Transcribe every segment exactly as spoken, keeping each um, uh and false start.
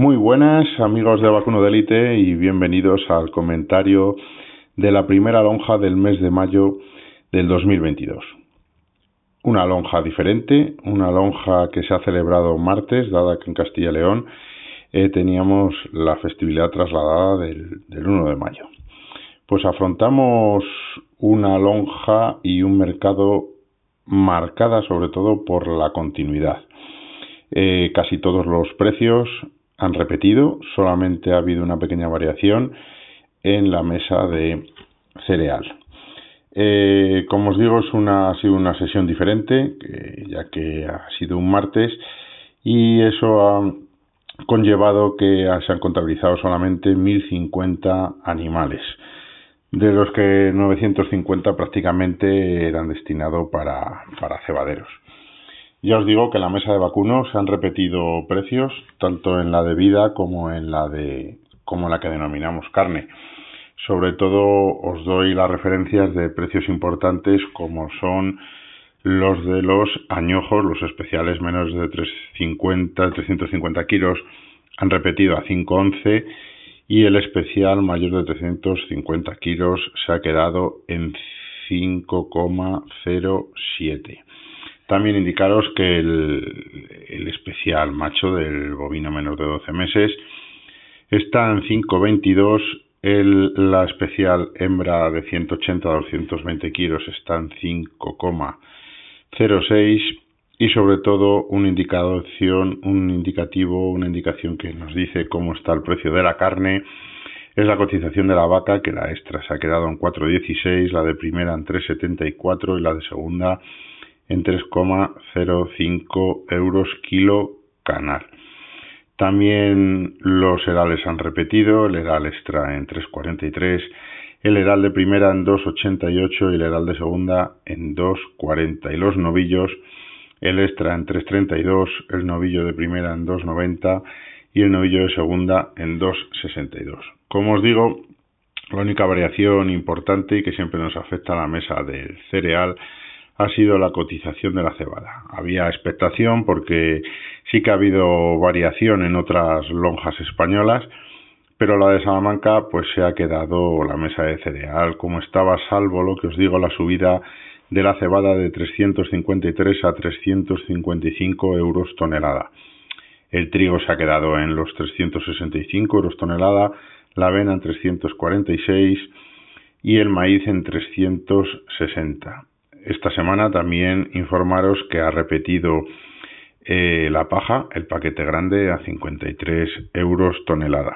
Muy buenas amigos de Vacuno de Elite y bienvenidos al comentario de la primera lonja del mes de mayo del dos mil veintidós. Una lonja diferente, una lonja que se ha celebrado martes, dada que en Castilla y León eh, teníamos la festividad trasladada del, del uno de mayo. Pues afrontamos una lonja y un mercado marcada sobre todo por la continuidad. Eh, casi todos los precios han repetido, solamente ha habido una pequeña variación en la mesa de cereal. Eh, como os digo, es una, ha sido una sesión diferente, que, ya que ha sido un martes, y eso ha conllevado que se han contabilizado solamente mil cincuenta animales, de los que novecientos cincuenta prácticamente eran destinados para, para cebaderos. Ya os digo que en la mesa de vacuno se han repetido precios, tanto en la de vida como en la de como en la que denominamos carne. Sobre todo os doy las referencias de precios importantes como son los de los añojos, los especiales menos de trescientos cincuenta kilos han repetido a cinco once y el especial mayor de trescientos cincuenta kilos se ha quedado en cinco coma cero siete. También indicaros que el, el especial macho del bovino menos de doce meses está en cinco veintidós, el, la especial hembra de ciento ochenta a doscientos veinte kilos está en cinco coma cero seis y sobre todo una indicación, un indicativo, una indicación que nos dice cómo está el precio de la carne es la cotización de la vaca, que la extra se ha quedado en cuatro dieciséis, la de primera en tres setenta y cuatro y la de segunda en tres coma cero cinco euros kilo canal. También los herales han repetido, el heral extra en tres cuarenta y tres, el heral de primera en dos ochenta y ocho y el heral de segunda en dos cuarenta. Y los novillos, el extra en tres treinta y dos, el novillo de primera en dos noventa y el novillo de segunda en dos sesenta y dos. Como os digo, la única variación importante y que siempre nos afecta a la mesa del cereal ha sido la cotización de la cebada. Había expectación porque sí que ha habido variación en otras lonjas españolas, pero la de Salamanca pues se ha quedado la mesa de cereal como estaba, salvo lo que os digo, la subida de la cebada de trescientos cincuenta y tres a trescientos cincuenta y cinco euros tonelada. El trigo se ha quedado en los trescientos sesenta y cinco euros tonelada, la avena en trescientos cuarenta y seis y el maíz en trescientos sesenta. Esta semana también informaros que ha repetido eh, la paja, el paquete grande, a cincuenta y tres euros tonelada.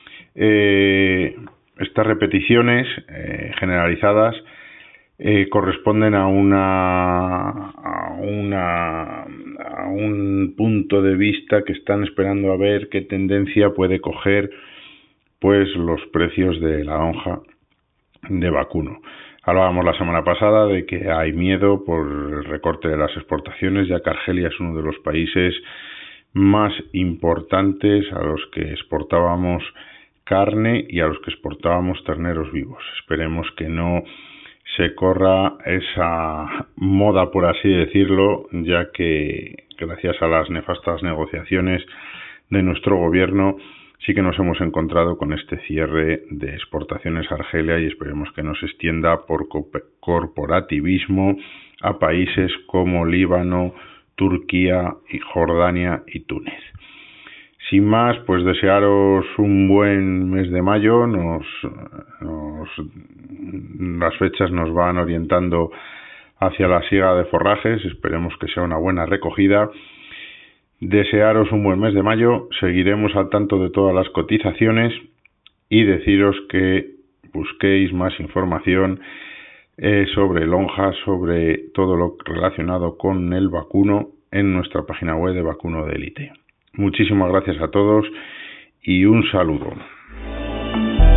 Eh, estas repeticiones eh, generalizadas eh, corresponden a una, a una a un punto de vista que están esperando a ver qué tendencia puede coger pues los precios de la lonja de vacuno. Hablábamos la semana pasada de que hay miedo por el recorte de las exportaciones, ya que Argelia es uno de los países más importantes a los que exportábamos carne y a los que exportábamos terneros vivos. Esperemos que no se corra esa moda, por así decirlo, ya que gracias a las nefastas negociaciones de nuestro gobierno sí que nos hemos encontrado con este cierre de exportaciones a Argelia y esperemos que no se extienda por corporativismo a países como Líbano, Turquía, y Jordania y Túnez. Sin más, pues desearos un buen mes de mayo. Nos, nos, las fechas nos van orientando hacia la siega de forrajes. Esperemos que sea una buena recogida. Desearos un buen mes de mayo, seguiremos al tanto de todas las cotizaciones y deciros que busquéis más información eh, sobre lonjas, sobre todo lo relacionado con el vacuno en nuestra página web de Vacuno de Elite. Muchísimas gracias a todos y un saludo.